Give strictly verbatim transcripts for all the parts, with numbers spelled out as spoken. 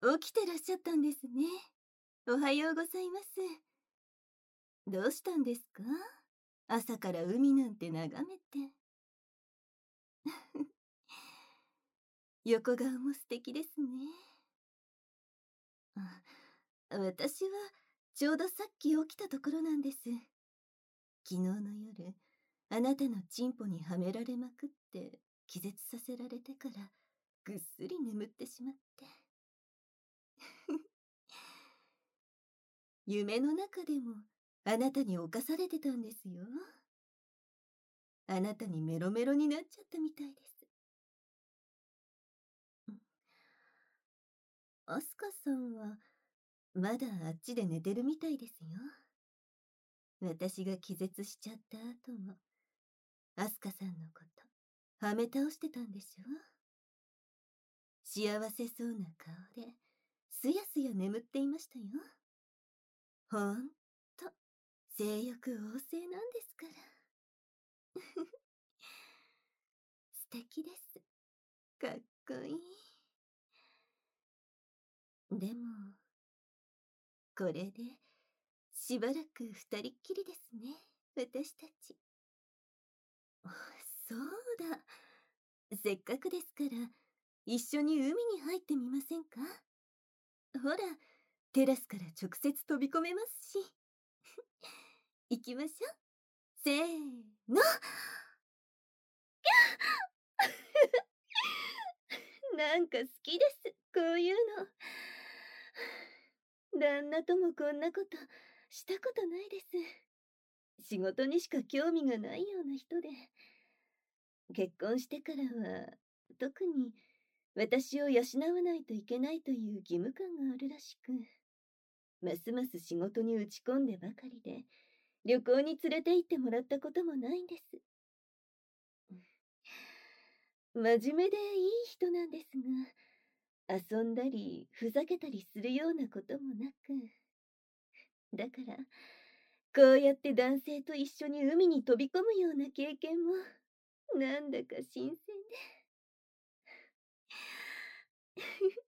起きてらっしゃったんですね。おはようございます。どうしたんですか？朝から海なんて眺めて。横顔も素敵ですね。あ、私はちょうどさっき起きたところなんです。昨日の夜、あなたのチンポにはめられまくって気絶させられてからぐっすり眠ってしまって。夢の中でもあなたに侵されてたんですよ。あなたにメロメロになっちゃったみたいです。アスカさんはまだあっちで寝てるみたいですよ。私が気絶しちゃった後もアスカさんのことはめ倒してたんでしょ。幸せそうな顔ですやすや眠っていましたよ。ほんと性欲旺盛なんですから。素敵です。かっこいい。でもこれでしばらく二人っきりですね、私たち。そうだ、せっかくですから一緒に海に入ってみませんか？ほら、テラスから直接飛び込めますし。行きましょう。せーの。なんか好きです、こういうの。旦那ともこんなことしたことないです。仕事にしか興味がないような人で、結婚してからは特に私を養わないといけないという義務感があるらしく、ますます仕事に打ち込んでばかりで旅行に連れて行ってもらったこともないんです。真面目でいい人なんですが、遊んだりふざけたりするようなこともなく、だからこうやって男性と一緒に海に飛び込むような経験もなんだか新鮮で。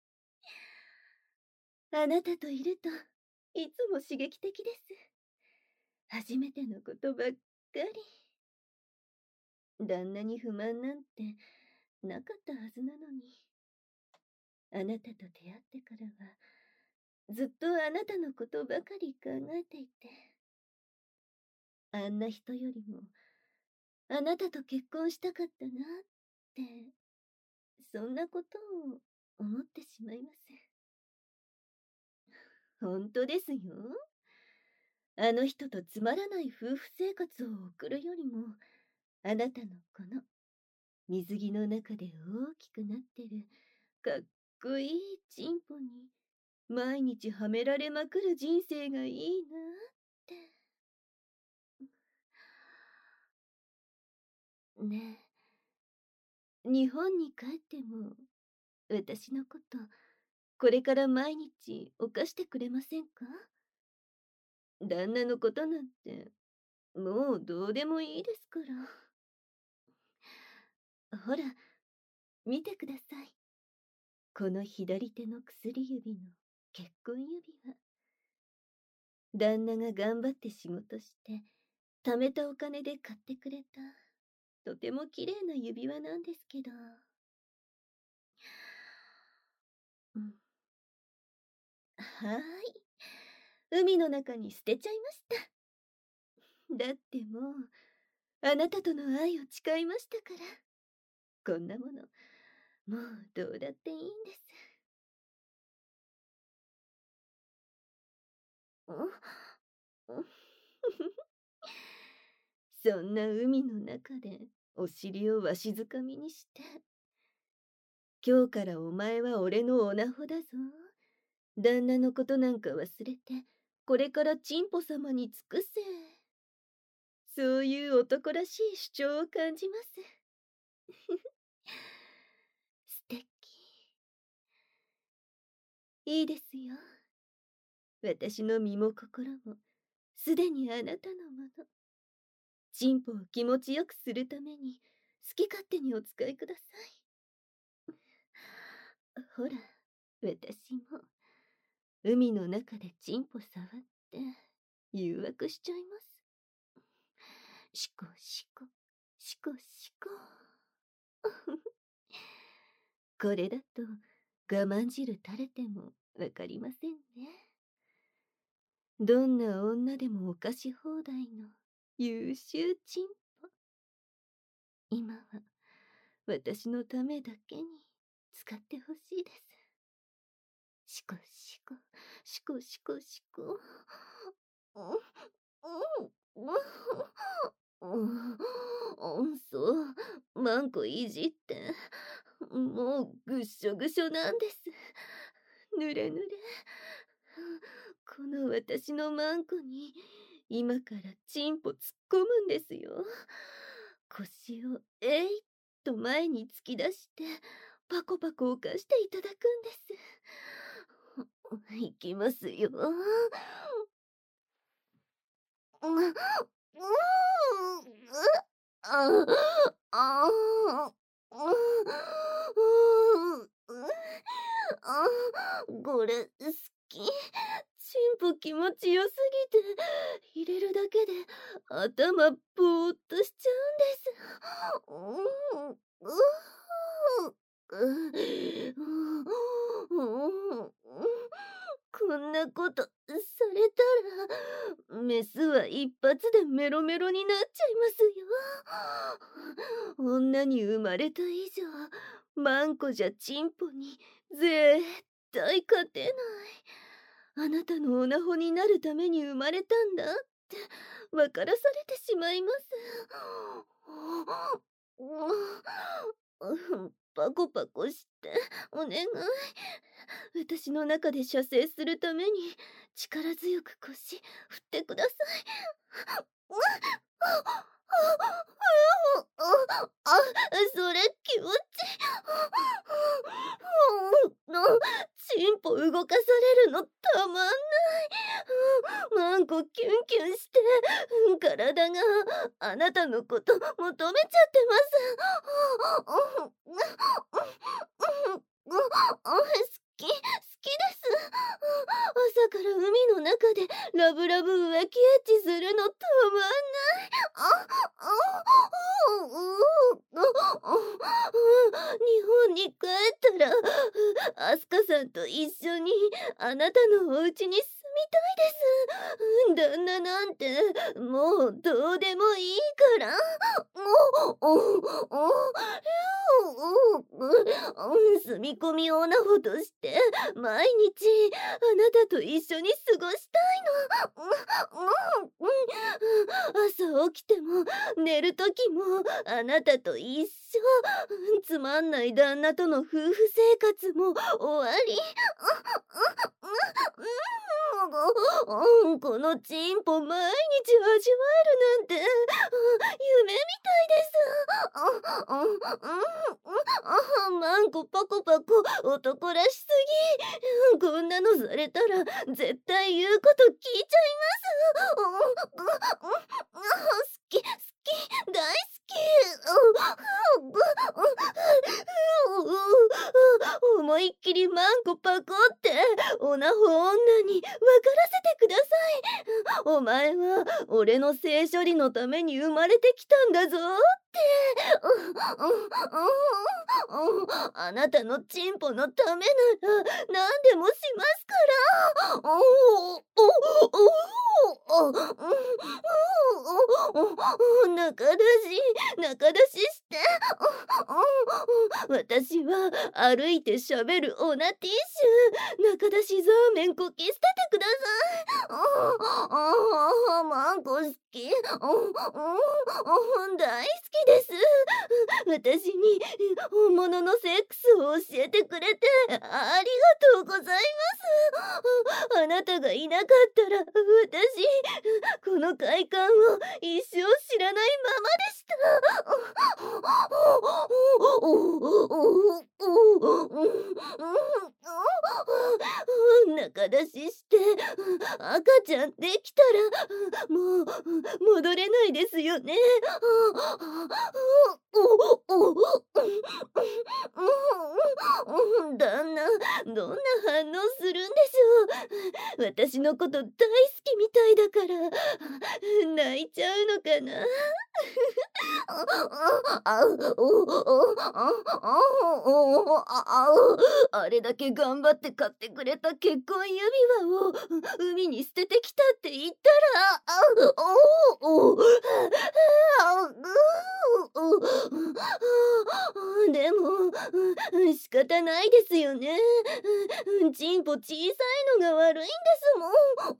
あなたといるといつも刺激的です。初めてのことばっかり。旦那に不満なんてなかったはずなのに。あなたと出会ってからはずっとあなたのことばかり考えていて、あんな人よりもあなたと結婚したかったなって、そんなことを思ってしまいます。本当ですよ。あの人とつまらない夫婦生活を送るよりも、あなたのこの水着の中で大きくなってるかっこいいチンポに毎日はめられまくる人生がいいなって。ねえ、日本に帰っても私のことこれから毎日犯してくれませんか？旦那のことなんてもうどうでもいいですから。ほら、見てください。この左手の薬指の結婚指輪。旦那が頑張って仕事して貯めたお金で買ってくれたとても綺麗な指輪なんですけど。うん、はーい、海の中に捨てちゃいました。だってもうあなたとの愛を誓いましたから、こんなものもうどうだっていいんです。そんな海の中でお尻をわしづかみにして、今日からお前は俺のオナホだぞ。旦那のことなんか忘れて、これからチンポ様に尽くせ。そういう男らしい主張を感じます。素敵。いいですよ。私の身も心もすでにあなたのもの。チンポを気持ちよくするために好き勝手にお使いください。ほら、 私も、海の中でチンポ触って、誘惑しちゃいます。しこしこ、しこしこ。これだと、我慢汁垂れてもわかりませんね。どんな女でもおかし放題の優秀チンポ。今は、私のためだけに使ってほしいです。しこしこ、しこしこしこ。うん、そう、マンコいじって、もうぐっしょぐしょなんです。ぬれぬれ。この私のマンコに、今からチンポ突っ込むんですよ。腰をえいっと前に突き出して、パコパコ犯していただくんです。いきますよ。うん、うん、ああ、あ、これ好き。チンポ気持ちよすぎて、入れるだけで頭ぼーっとしちゃうんです。うん、こんなことされたら、メスは一発でメロメロになっちゃいますよ。女に生まれた以上、マンコじゃチンポに絶対勝てない。あなたのオナホになるために生まれたんだって分からされてしまいます。パコパコしてお願い。私の中で射精するために力強く腰振ってください。あ、それ気持ち。チンポ動かされるのたまんない。マンコキュンキュンして、体があなたのこと求めちゃってます。好き、好きです。朝から海の中でラブラブ浮気エッチするのたまんない。日本に帰ったら、アスカさんと一緒にあなたのお家に住みたいです。旦那なんてもうどうでもいいから。住み込みオナホとして毎日あなたと一緒に過ごしたいの。朝起きても寝るときもあなたと一緒。つまんない旦那との夫婦生活も終わり。このチンポ毎日味わえるなんて夢みたいです。マンコパコパコ男らしすぎ。こんなのされたら絶対言うこと聞いちゃいます。好き好き大好き。思いっきりマンコパコってオナホ女に分からせてください。お前は俺の性処理のために生まれてきたんだぞって。あなたのチンポのためなら何でもしますから。仲出し仲出しして。私は歩いてしゃべるオナティッシュ。仲出しザーメンこき捨ててください。マンコ好き。大好きです。私に本物のセックスを教えてくれてありがとうございます。あなたがいなかったら私この快感を一生知らないままでした。仲出しして赤ちゃんできたらもう戻れないですよね。旦那、どんな私のこと大好きみたいだから、泣いちゃうのかな。あれだけ頑張って買ってくれた結婚指輪を海に捨ててきたって言ったら、でも、仕方ないですよね。チンポ小さいのが悪いんですも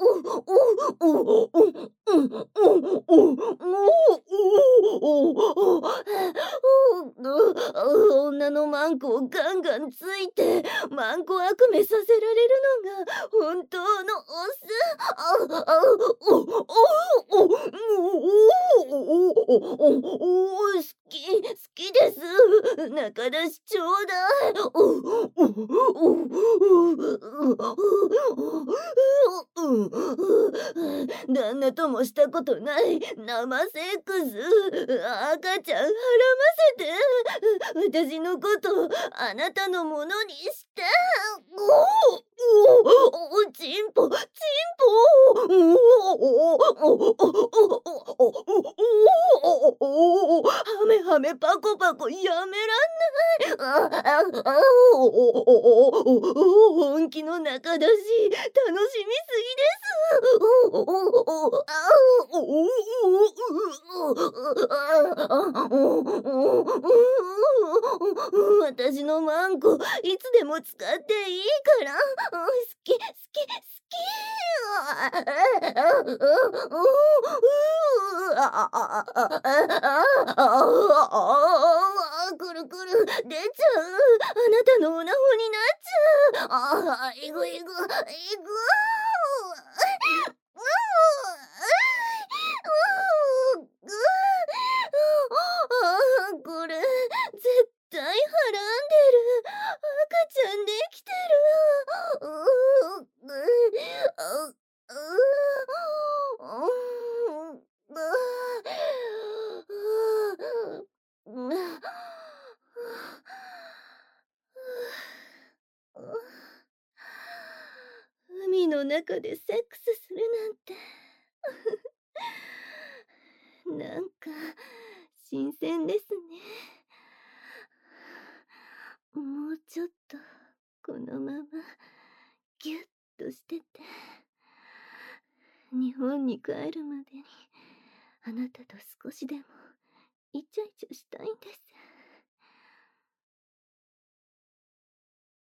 ん。女のマンコをガンガンついて、マンコ悪夢させられるのが本当のオス。好き、好きです。中出しちょうだい。旦那ともしたことない生セックス。赤ちゃんはらませて。私のことあなたのものにして。チンポ、チンポ。はめはめパコパコやめらんない。本気の中だし楽しみすぎです。私のマンコいつでも使っていいから。好き好き好き。くるくる出ちゃう。あなたのオナホになっちゃう。ああ、いぐいぐいぐ。これ絶対はらんでる。赤ちゃんできてる。海の中でセックスするなんてなんか新鮮ですね。もうちょっとこのままギュッとしてて、日本に帰るまでにあなたと少しでもイチャイチャしたいんです。